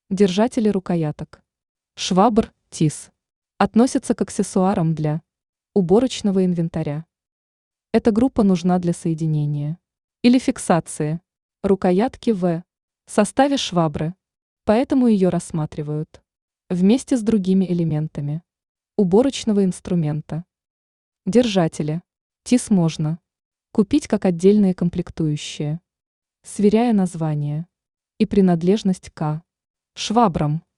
Держатели рукояток. Швабр, ТИС. Относятся к аксессуарам для уборочного инвентаря. Эта группа нужна для соединения или фиксации рукоятки в составе швабры, поэтому ее рассматривают вместе с другими элементами уборочного инструмента. Держатели. ТИС можно купить как отдельные комплектующие, сверяя название и принадлежность к швабрам.